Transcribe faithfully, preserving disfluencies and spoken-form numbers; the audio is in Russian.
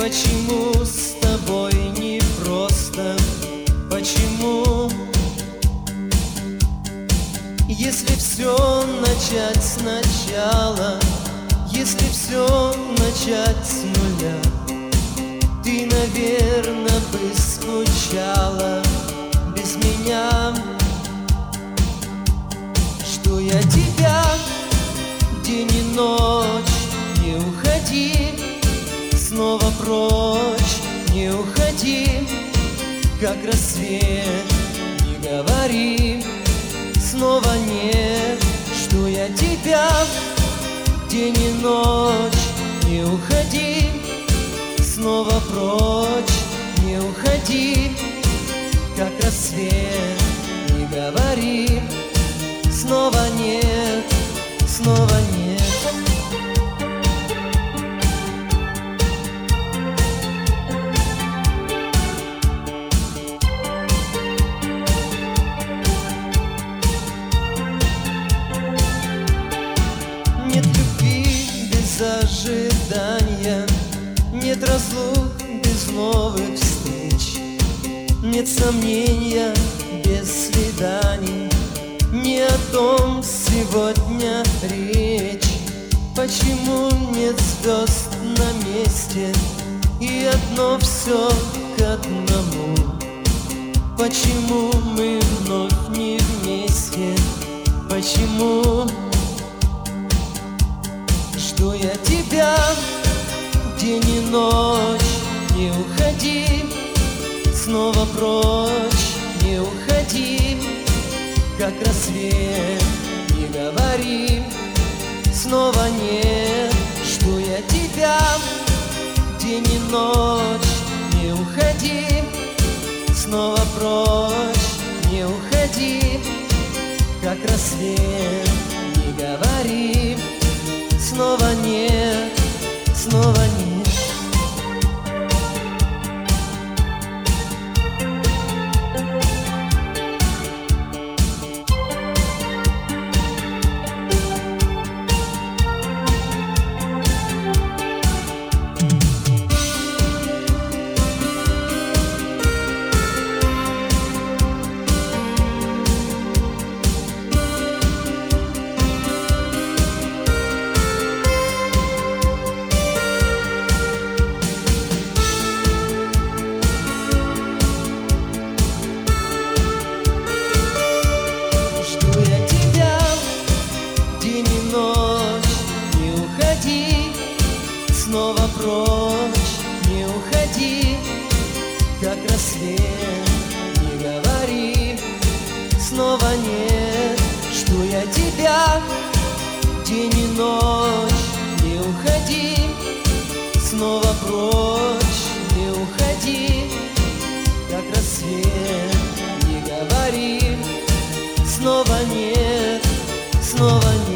Почему с тобой непросто? Почему? Если все начать сначала, если все начать с нуля, ты, наверное, бы скучала без меня. Что я тебя день и ночь, не уходи, снова прочь, не уходи, как рассвет, не говори, снова нет. Что я тебя день и ночь, не уходи, снова прочь, не уходи, как рассвет, не говори, снова нет, снова нет. Нет любви без ожидания, нет разлук без новых встреч, нет сомнения без свиданий, не о том сегодня речь. Почему нет звезд на месте и одно все к одному? Почему мы вновь не вместе? Почему? Что я тебя день и ночь, не уходи, снова прочь, не уходи, как рассвет, не говори, снова нет. Что я тебя день и ночь, не уходи, снова прочь, не уходи, как рассвет, не говори, снова нет, снова нет. Снова прочь, не уходи, как рассвет, не говори, снова нет. Что я тебя день и ночь, не уходи, снова прочь, не уходи, как рассвет, не говори, снова нет, снова нет.